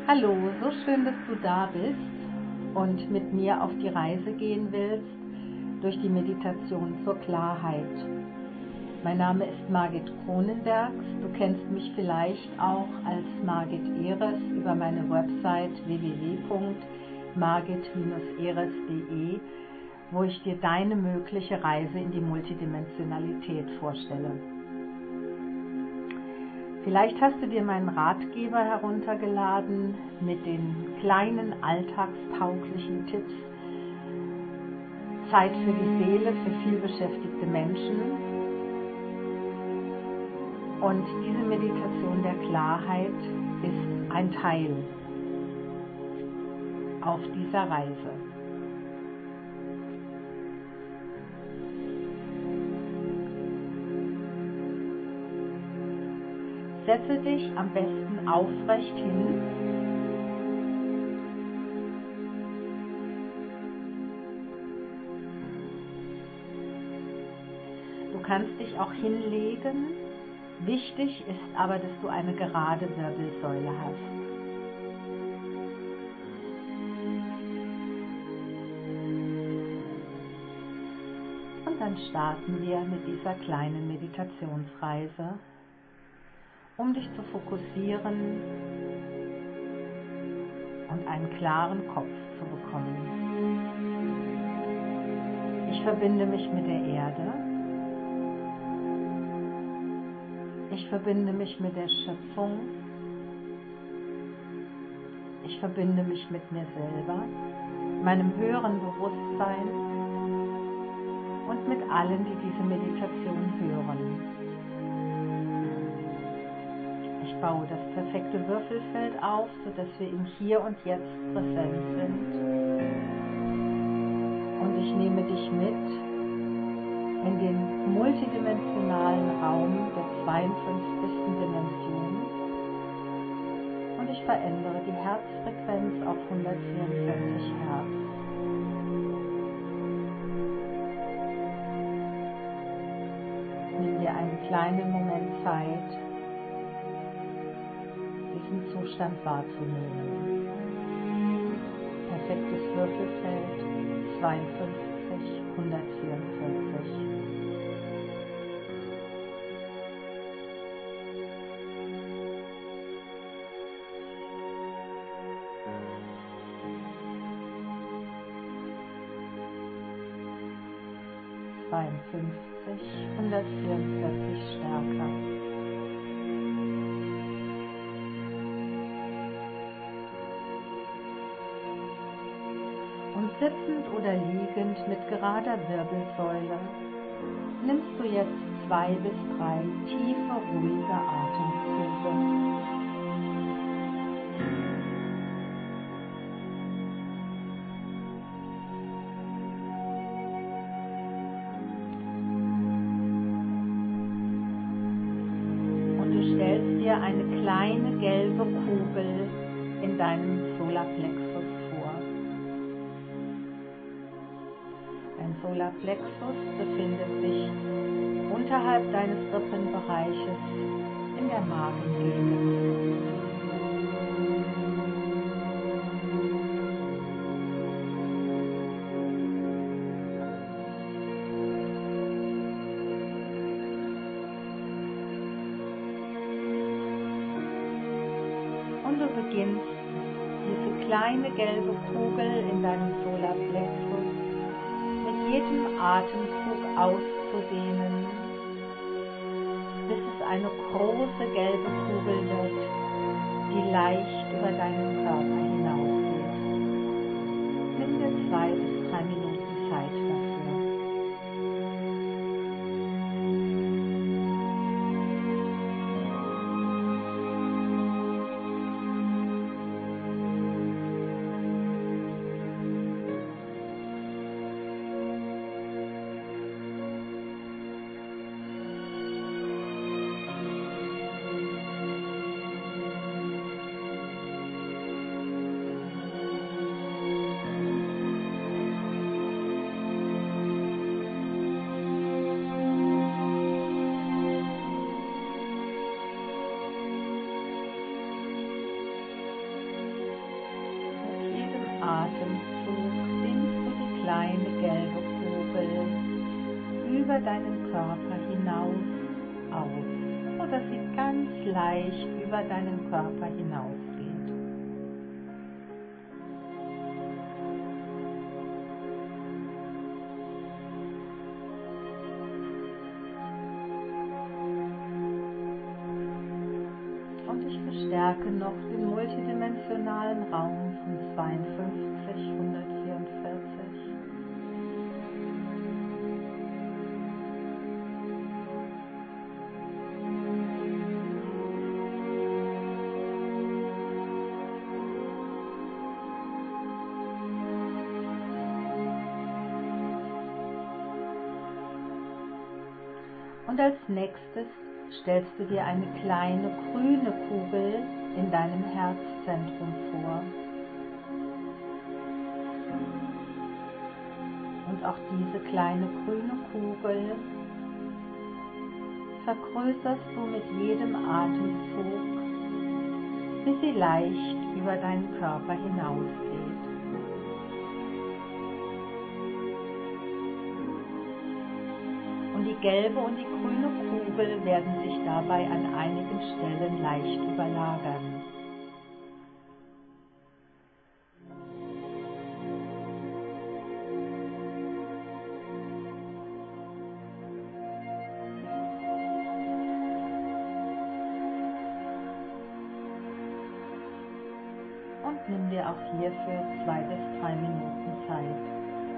Hallo, so schön, dass du da bist und mit mir auf die Reise gehen willst durch die Meditation zur Klarheit. Mein Name ist Margit Cronenbergs. Du kennst mich vielleicht auch als Margit Ehres über meine Website www.margit-ehres.de, wo ich dir deine mögliche Reise in die Multidimensionalität vorstelle. Vielleicht hast du dir meinen Ratgeber heruntergeladen mit den kleinen alltagstauglichen Tipps. Zeit für die Seele, für vielbeschäftigte Menschen. Und diese Meditation der Klarheit ist ein Teil auf dieser Reise. Setze dich am besten aufrecht hin. Du kannst dich auch hinlegen. Wichtig ist aber, dass du eine gerade Wirbelsäule hast. Und dann starten wir mit dieser kleinen Meditationsreise, um dich zu fokussieren und einen klaren Kopf zu bekommen. Ich verbinde mich mit der Erde. Ich verbinde mich mit der Schöpfung. Ich verbinde mich mit mir selber, meinem höheren Bewusstsein und mit allen, die diese Meditation hören. Ich baue das perfekte Würfelfeld auf, sodass wir im Hier und Jetzt präsent sind. Und ich nehme dich mit in den multidimensionalen Raum der 52. Dimension. Und ich verändere die Herzfrequenz auf 144 Hertz. Nimm dir einen kleinen Moment Zeit, diesen Zustand wahrzunehmen. Perfektes Würfelfeld 52, 144. ...52, 144 stärker. Und sitzend oder liegend mit gerader Wirbelsäule nimmst du jetzt 2 bis 3 tiefe, ruhige Atemzüge. Und du stellst dir eine kleine gelbe Kugel in deinem Solarplexus vor. Dein Solarplexus befindet sich unterhalb deines Rippenbereiches in der Magengegend. Und du beginnst, diese kleine gelbe Kugel in deinem Solarplexus mit jedem Atemzug auszudehnen, bis es eine große gelbe Kugel wird, die leicht über deinen Körper hinausgeht. Nimm dir 2 bis 3 Minuten Zeit dafür. Atemzug dehnst du die kleine gelbe Kugel über deinen Körper hinaus aus, sodass sie ganz leicht über deinen Körper hinausgeht. Und ich verstärke noch den multidimensionalen Raum von 5244. Und als nächstes stellst du dir eine kleine grüne Kugel in deinem Herzzentrum vor. Und auch diese kleine grüne Kugel vergrößerst du mit jedem Atemzug, bis sie leicht über deinen Körper hinausgeht. Und die gelbe und die grüne Kugel werden sich dabei an einigen Stellen leicht überlagern. Und nimm dir auch hierfür 2 bis 3 Minuten Zeit.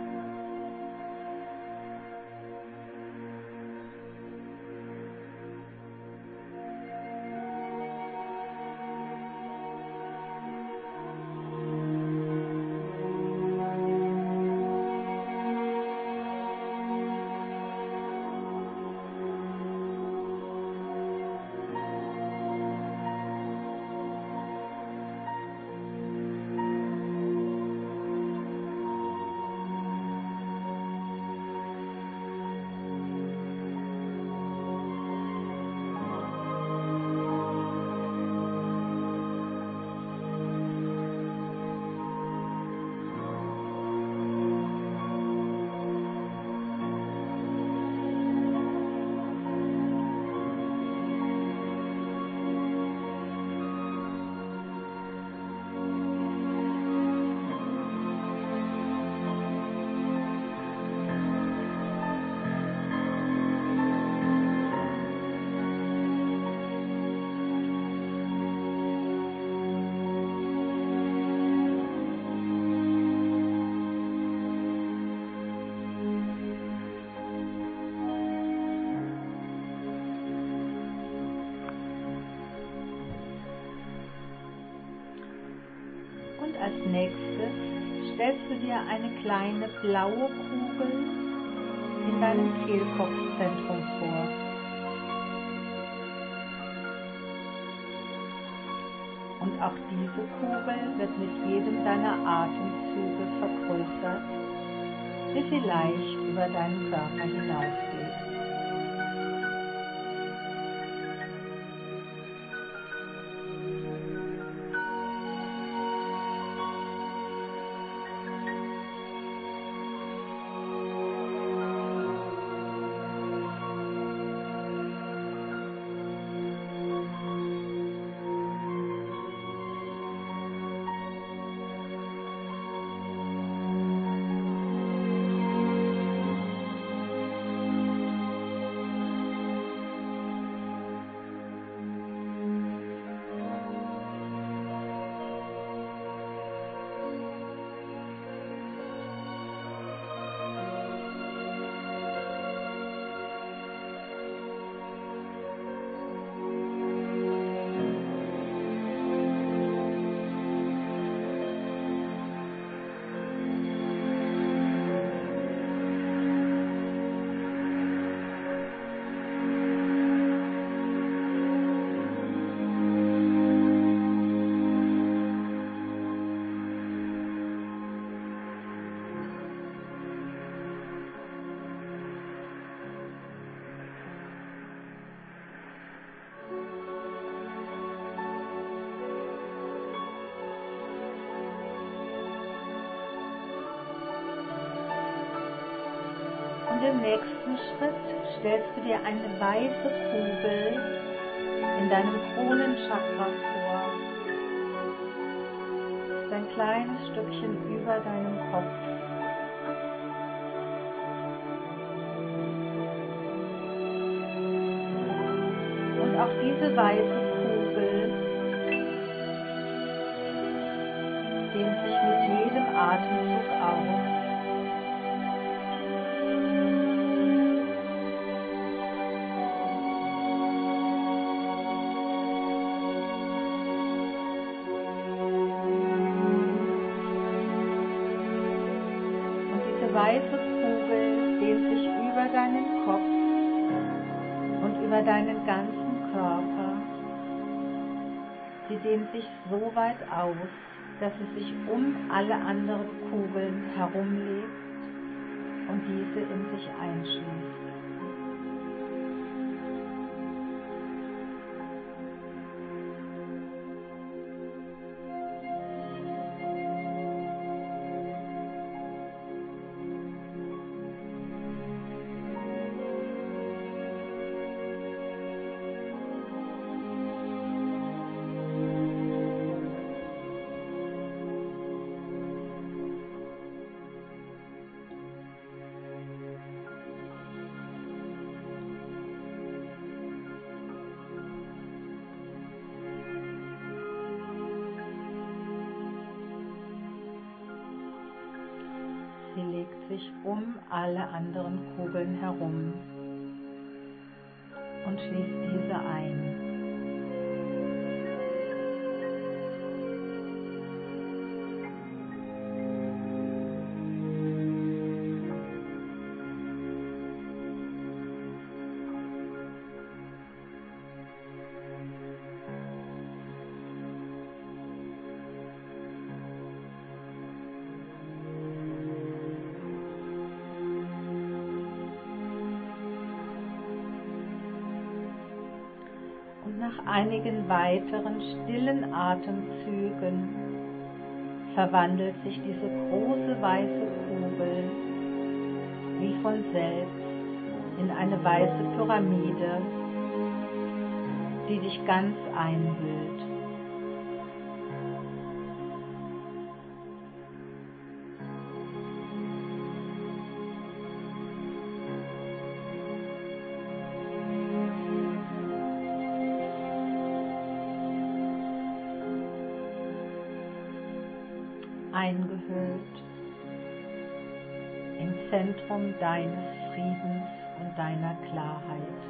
Und als nächstes stellst du dir eine kleine blaue Kugel in deinem Kehlkopfzentrum vor. Und auch diese Kugel wird mit jedem deiner Atemzüge vergrößert, bis sie leicht über deinen Körper hinausgeht. in dem nächsten Schritt stellst du dir eine weiße Kugel in deinem Kronenchakra vor. Das ist ein kleines Stückchen über deinem Kopf. Und auch diese weiße Kugel dehnt sich mit jedem Atemzug aus. Weiße Kugel dehnt sich über deinen Kopf und über deinen ganzen Körper. Sie dehnt sich so weit aus, dass es sich um alle anderen Kugeln herumlegt und diese in sich einschließt. Sie legt sich um alle anderen Kugeln herum und schließt diese ein. Nach einigen weiteren stillen Atemzügen verwandelt sich diese große weiße Kugel wie von selbst in eine weiße Pyramide, die dich ganz einhüllt. Eingehüllt im Zentrum deines Friedens und deiner Klarheit.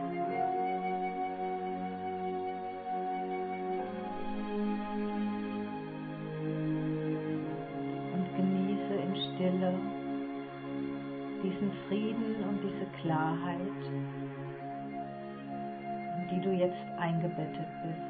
Und genieße in Stille diesen Frieden und diese Klarheit, in die du jetzt eingebettet bist.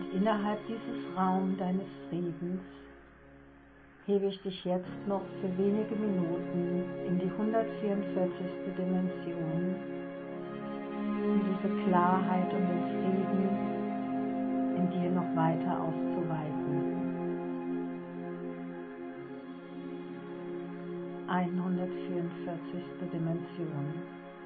Und innerhalb dieses Raums deines Friedens hebe ich dich jetzt noch für wenige Minuten in die 144. Dimension, um diese Klarheit und den Frieden in dir noch weiter auszuweiten. 144. Dimension.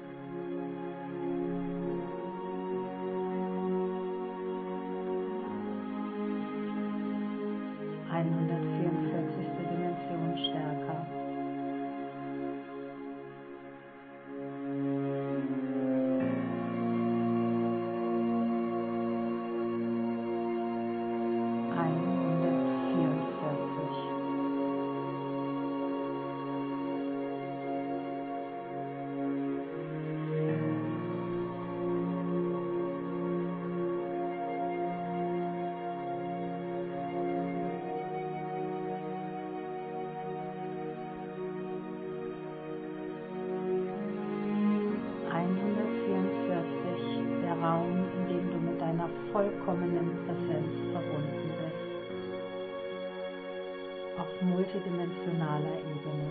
Dimension stärker. 144, der Raum, in dem du mit deiner vollkommenen Präsenz verbunden bist, auf multidimensionaler Ebene.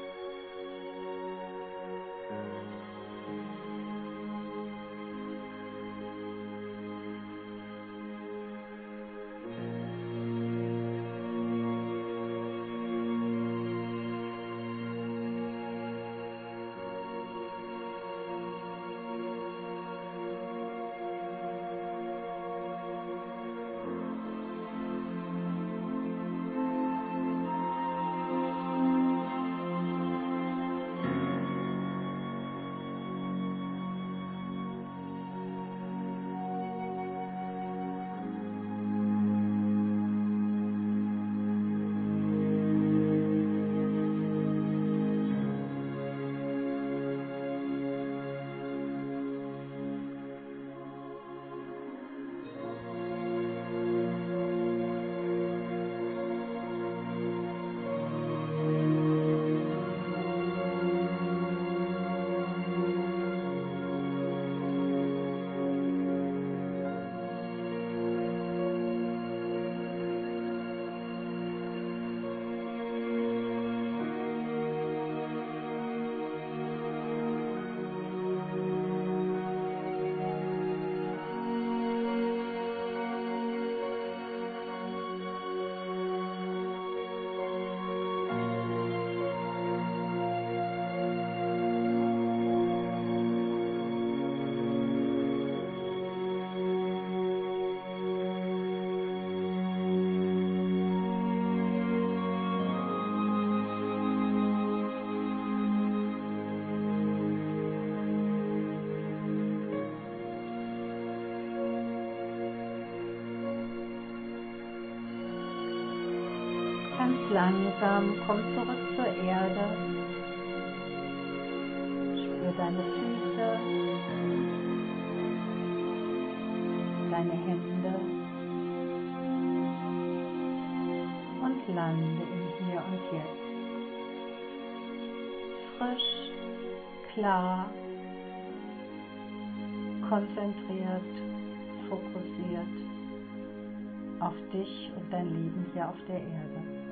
Ganz langsam komm zurück zur Erde. Spür deine Füße, deine Hände und lande im Hier und Jetzt. Frisch, klar, konzentriert, fokussiert auf dich und dein Leben hier auf der Erde.